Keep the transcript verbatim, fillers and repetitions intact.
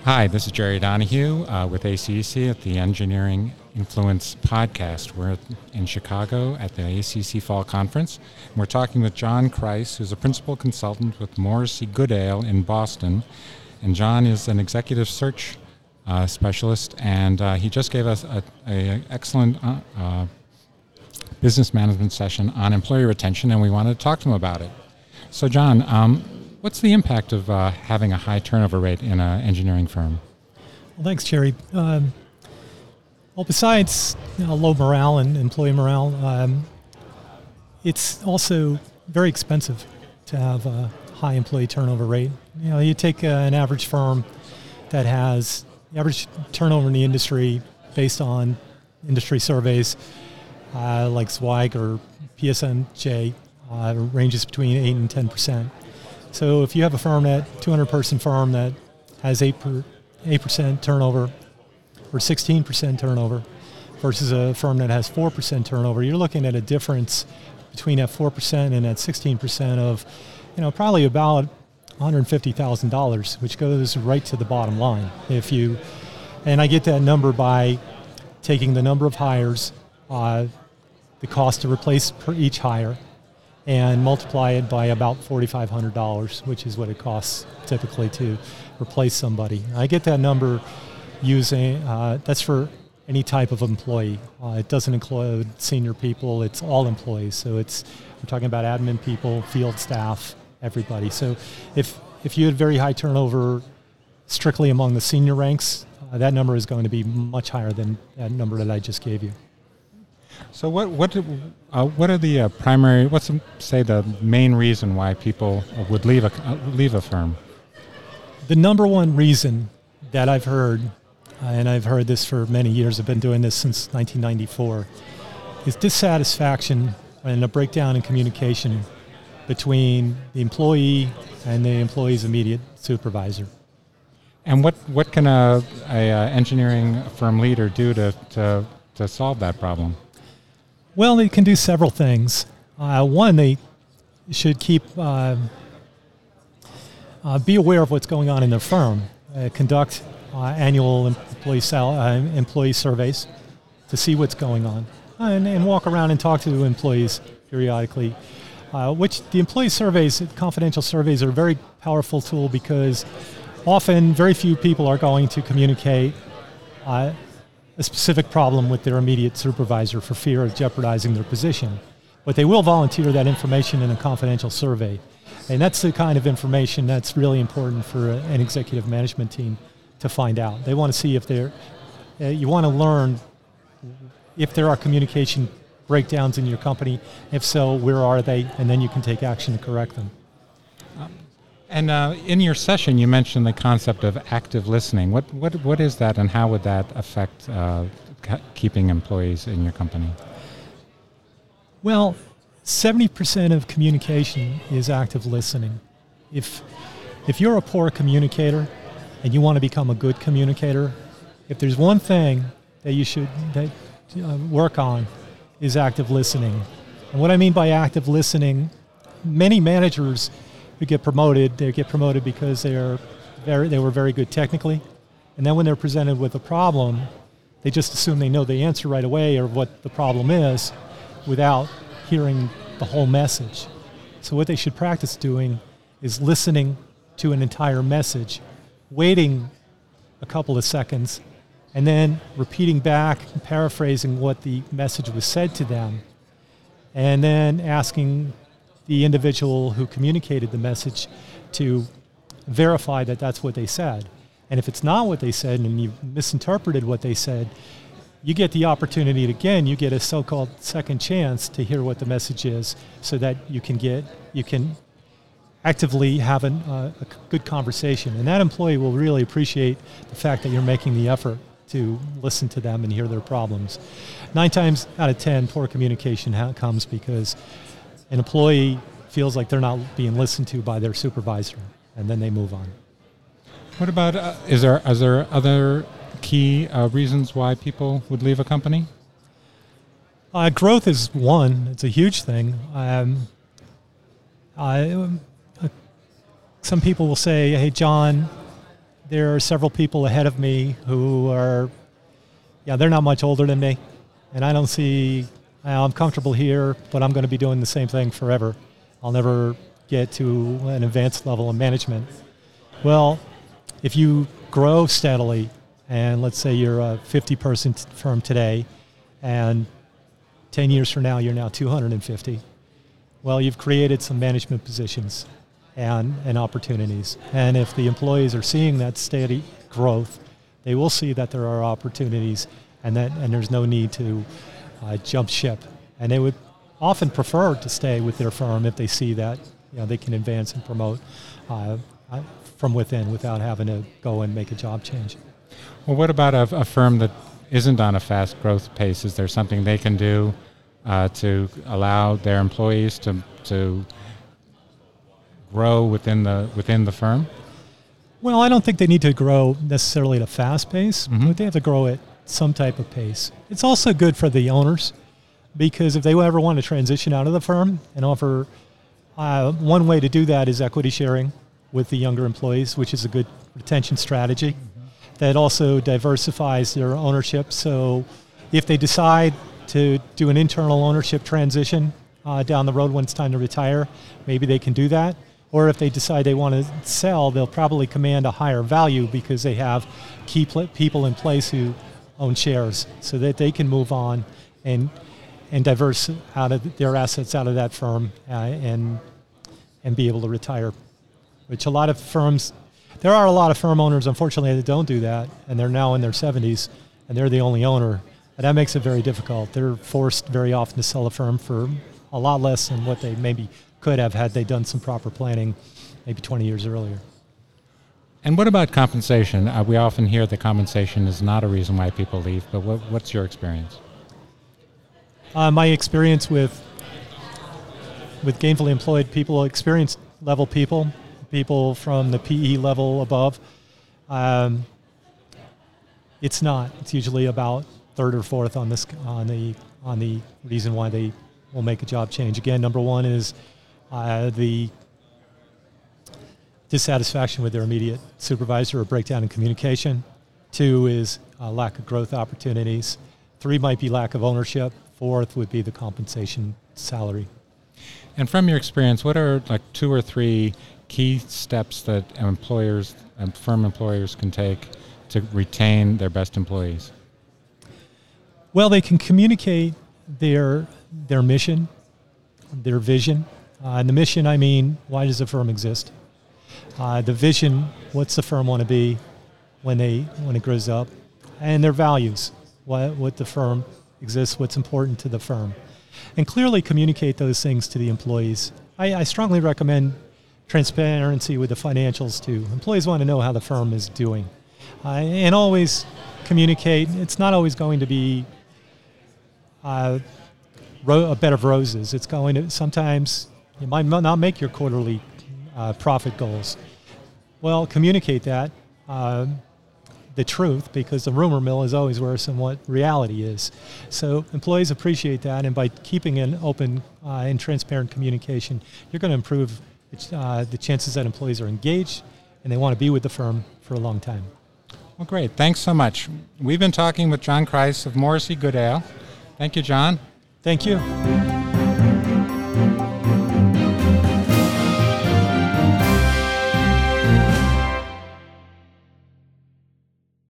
Hi, this is Jerry Donahue uh, with A C C at the Engineering Influence podcast. We're in Chicago at the A C C Fall Conference. And we're talking with John Kreis, who's a principal consultant with Morrissey Goodale in Boston. And John is an executive search uh, specialist, and uh, he just gave us an a excellent uh, uh, business management session on employee retention, and we wanted to talk to him about it. So, John, um, what's the impact of uh, having a high turnover rate in an engineering firm? Well, thanks, Jerry. Um, well, besides you know, low morale and employee morale, um, it's also very expensive to have a high employee turnover rate. You know, you take uh, an average firm that has the average turnover in the industry based on industry surveys uh, like Zweig or P S M J uh, ranges between eight and ten percent. So if you have a firm, that two hundred person firm that has eight percent turnover or sixteen percent turnover versus a firm that has four percent turnover, you're looking at a difference between that four percent and that sixteen percent of, you know, probably about one hundred fifty thousand dollars, which goes right to the bottom line. If you, and I get that number by taking the number of hires, uh, the cost to replace per each hire, and multiply it by about four thousand five hundred dollars, which is what it costs typically to replace somebody. I get that number using, uh, that's for any type of employee. Uh, it doesn't include senior people, it's all employees. So it's, we're talking about admin people, field staff, everybody. So if if you had very high turnover strictly among the senior ranks, uh, that number is going to be much higher than that number that I just gave you. So what what uh, what are the uh, primary? What's the, say the main reason why people would leave a uh, leave a firm? The number one reason that I've heard, uh, and I've heard this for many years. I've been doing this since nineteen ninety-four, is dissatisfaction and a breakdown in communication between the employee and the employee's immediate supervisor. And what what can a, a, a engineering firm leader do to to to solve that problem? Well, they can do several things. Uh, one, they should keep uh, uh, be aware of what's going on in their firm. Uh, conduct uh, annual employee sal- uh, employee surveys to see what's going on, uh, and, and walk around and talk to employees periodically. Uh, which the employee surveys, confidential surveys, are a very powerful tool because often very few people are going to communicate Uh, a specific problem with their immediate supervisor for fear of jeopardizing their position. But they will volunteer that information in a confidential survey. And that's the kind of information that's really important for a, an executive management team to find out. They want to see if they're, uh, you want to learn if there are communication breakdowns in your company. If so, where are they? And then you can take action to correct them. And uh, in your session, you mentioned the concept of active listening. What what what is that, and how would that affect uh, ca- keeping employees in your company? Well, seventy percent of communication is active listening. If if you're a poor communicator and you want to become a good communicator, if there's one thing that you should that, uh, work on is active listening. And what I mean by active listening, many managers who get promoted, they get promoted because they're very, they were very good technically. And then when they're presented with a problem, they just assume they know the answer right away or what the problem is without hearing the whole message. So what they should practice doing is listening to an entire message, waiting a couple of seconds, and then repeating back, paraphrasing what the message was said to them, and then asking the individual who communicated the message to verify that that's what they said. And if it's not what they said and you misinterpreted what they said, you get the opportunity to, again, you get a so-called second chance to hear what the message is so that you can get, you can actively have an, uh, a good conversation. And that employee will really appreciate the fact that you're making the effort to listen to them and hear their problems. Nine times out of ten, poor communication ha- comes because an employee feels like they're not being listened to by their supervisor, and then they move on. What about, uh, is there is there other key uh, reasons why people would leave a company? Uh, growth is one. It's a huge thing. Um, I, uh, some people will say, hey, John, there are several people ahead of me who are, yeah, they're not much older than me. And I don't see, I'm comfortable here, but I'm going to be doing the same thing forever. I'll never get to an advanced level of management. Well, if you grow steadily, and let's say you're a fifty-person t- firm today, and ten years from now you're now two hundred fifty, well, you've created some management positions and, and opportunities. And if the employees are seeing that steady growth, they will see that there are opportunities and that and there's no need to uh, jump ship. And they would often prefer to stay with their firm if they see that, you know, they can advance and promote uh, from within without having to go and make a job change. Well, what about a, a firm that isn't on a fast growth pace? Is there something they can do uh, to allow their employees to to grow within the within the firm? Well, I don't think they need to grow necessarily at a fast pace, Mm-hmm. but they have to grow at some type of pace. It's also good for the owners, because if they ever want to transition out of the firm and offer, uh, one way to do that is equity sharing with the younger employees, which is a good retention strategy. Mm-hmm. That also diversifies their ownership. So if they decide to do an internal ownership transition uh, down the road when it's time to retire, maybe they can do that. Or if they decide they want to sell, they'll probably command a higher value because they have key pl- people in place who own shares, so that they can move on and and diverse out of their assets out of that firm uh, and and be able to retire. Which a lot of firms, there are a lot of firm owners, unfortunately, that don't do that, and they're now in their seventies, and they're the only owner. And that makes it very difficult. They're forced very often to sell a firm for a lot less than what they maybe could have had they done some proper planning maybe twenty years earlier. And what about compensation? Uh, we often hear that compensation is not a reason why people leave, but what, what's your experience? Uh, my experience with with gainfully employed people, experienced level people, people from the P E level above, um, it's not. It's usually about third or fourth on this on the on the reason why they will make a job change. Again, number one is uh, the dissatisfaction with their immediate supervisor or breakdown in communication. Two is uh, lack of growth opportunities. Three might be lack of ownership. Fourth would be the compensation salary. And from your experience, what are like two or three key steps that employers and firm employers can take to retain their best employees? Well, they can communicate their their mission, their vision. Uh, and the mission, I mean, why does the firm exist? Uh, the vision, what's the firm want to be when they when it grows up? And their values, what what the firm exists, what's important to the firm. And clearly communicate those things to the employees. I, I strongly recommend transparency with the financials too. Employees want to know how the firm is doing. Uh, and always communicate. It's not always going to be uh, ro- a bed of roses. It's going to, sometimes you might not make your quarterly uh, profit goals. Well, communicate that, uh, the truth, because the rumor mill is always worse than what reality is. So employees appreciate that, and by keeping an open uh, and transparent communication, you're going to improve uh, the chances that employees are engaged and they want to be with the firm for a long time. Well, great. Thanks so much. We've been talking with John Kreis of Morrissey Goodale. Thank you, John. Thank you.